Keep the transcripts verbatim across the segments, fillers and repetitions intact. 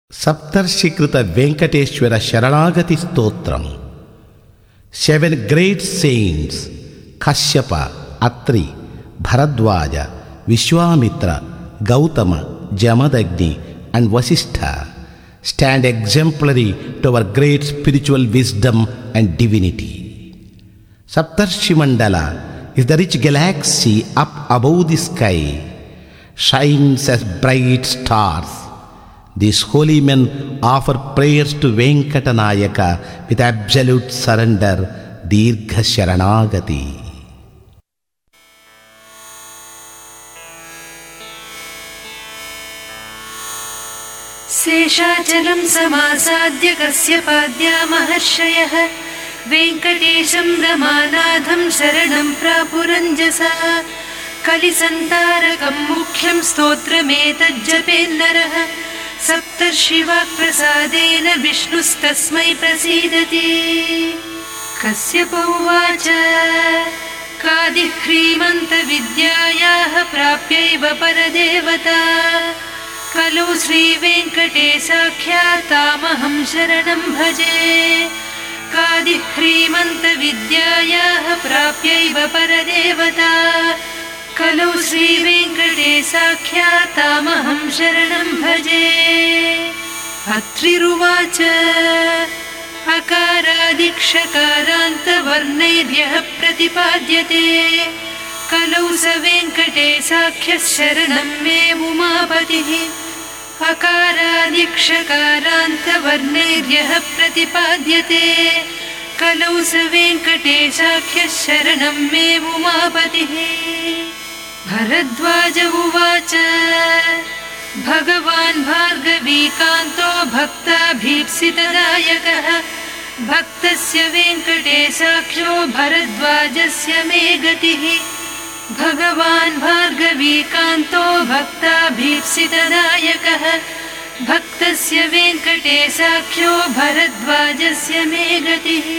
Saptarshikruta Venkateshwara Sharanagati Stotram. Seven great saints, Kashyapa, Atri, Bharadwaja, Vishwamitra, Gautama, Jamadagni and Vasishtha, stand exemplary to our great spiritual wisdom and divinity. Saptarshi Mandala is the rich galaxy up above the sky, shines as bright stars. These holy men offer prayers to Venkatanayaka with absolute surrender, Dirgha Sharanagati. Seshachalam samasadya kasyapadya maharshayah Venkatesham ramanadham sharanam prapuranjasa Kalisantarakam mukhyam stotrametajjapennarah Saptarshivak prasadena vishnustasmai prasidati Kasyapa uvacha kadihrimanta vidyayah prapyaiva paradevata Kalu Sri Venkatesakya tamaham sharanam bhaje Kadihrimanta vidyayah prapyaiva paradevata Kalu Sri Venkatesakya tamaham sharanam bhaje Atriruvacha Akaradikshakarantam varnairyah pratipadyate Kalau sa Venkatesakya sharanam me umapatihi Akaradikshakarantam varnairyah pratipadyate Kalau sa Venkatesakya sharanam me umapatihi Bharadwaja uvacha Bhagavan Bhargavikanto bhaktabhipsitadayakah Bhaktasya Venkatesakyo Bharadwajasya me gatihi Bhagavan Bhargavikanto bhaktabhipsitadayakah Bhaktasya Venkatesakyo Bharadwajasya me gatihi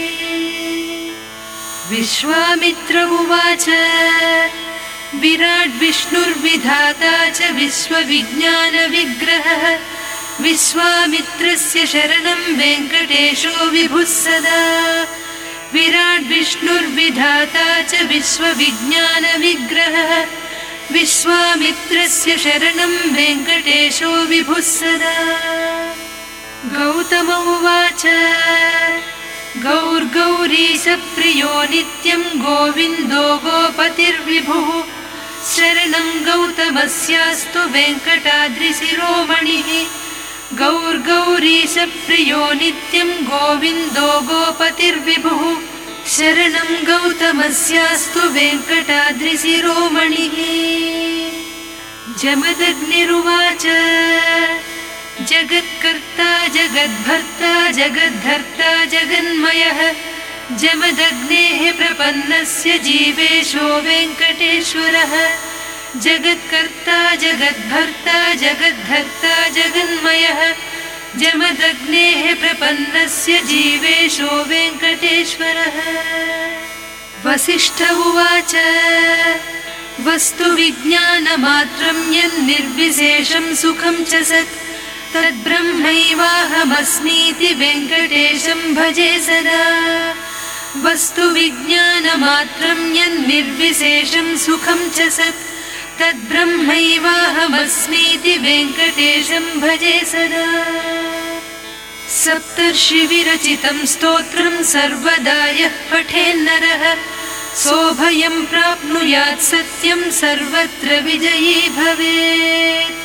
Vishwamitra uvacha Virat Vishnur Vidhata cha Vishwavijnana Vigrahah Vishwamitrasya Sharanam Venkatesho Vibhussada Virat Vishnur Vidhata cha Vishwavijnana Vigrahah Vishwamitrasya Sharanam Venkatesho Vibhussada Gautama uvacha Gaur Gauri Sapriyo Nityam Govindo Gopatir Vibhu Sharanam Gautamasyastu Venkatadri Siromanihi Gaur Gauri Sapriyo Nityam Govindo Gopatir Vibhu Sharanam Gautamasyastu Venkatadri Siromanihi Jamadagniruvacha Jagatkarta Jagadbharta Jagadharta Jaganmayah Jamadagnehe Prapannasya Jivesho Venkateshwarah Jagatkarta Jagadbharta Jagadharta Jaganmayah Jamadagnehe Prapannasya Jivesho Venkateshwarah Vasishtha uvacha Vastu Vijnana Matram Yan Nirvisesham Sukham Chasat Tad Brahmaivahamasmiti Venkatesham bhaje sada Vastu Vijnana Matram Yan Nirvisesham Sukham Chasat Tad Brahmaivahamasmiti Venkatesham bhaje sada Saptarshi Virachitam Stotram Sarvadayah Pathenarah Sobhayam Prapnuyat Satyam Sarvatra Vijayi Bhavet